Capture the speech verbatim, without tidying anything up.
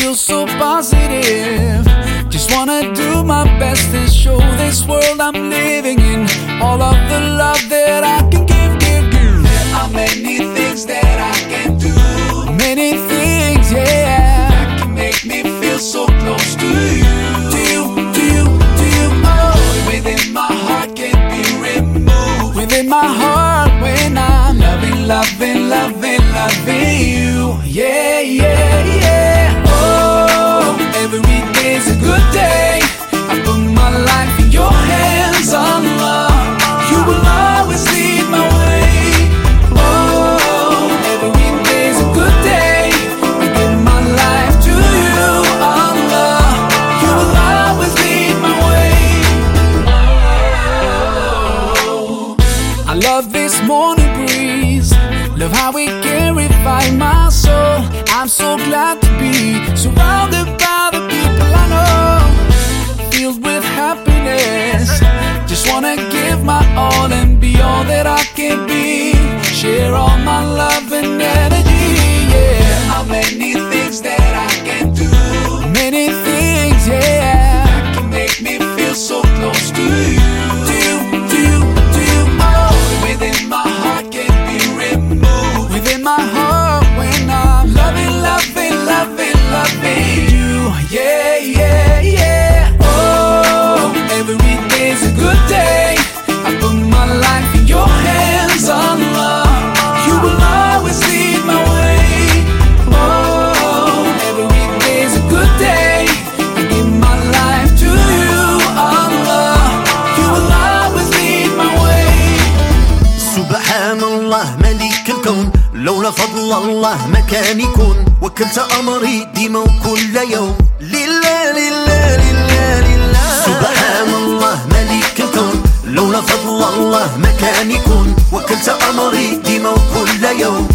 feel so positive. Just wanna do my best to show this world I'm living in all of the love that I can give, give, give. There are many things that I can do, many things, yeah, that can make me feel so close to you. To you, to you, to you. Oh, joy within my heart can't be removed. Within my heart when I'm loving, loving, loving, loving you. Yeah, yeah, yeah. Oh, every day's a good day. I put my life in your hands, Allah. You will always lead my way. Oh, every day's a good day. I give my life to you, Allah. You will always lead my way. Oh, I love this morning breeze. Love how it can revive my soul. I'm so glad to be surrounded by the people I know, filled with happiness. Just wanna give my all and be all that I can be. Share all my love and energy, yeah. There are many things that I can do, many things, yeah, that can make me feel so close to you. To you, to you, to you. Oh, within my heart can't be removed. Within my heart when I'm loving, loving, loving, loving you. Yeah, yeah, yeah. Oh, every day's a good day. I put my life in your hands, Allah. You will always lead my way. Oh, every day's a good day. I give my life to you, Allah. You will always lead my way. سبحان الله ملك الكون، لولا فضل الله ما كان يكون. وكلت أمري ديما وكل يوم لله لله لله لله. سبحان الله ملك الكون، لولا فضل الله ما كان يكون. وكلت أمري ديما وكل يوم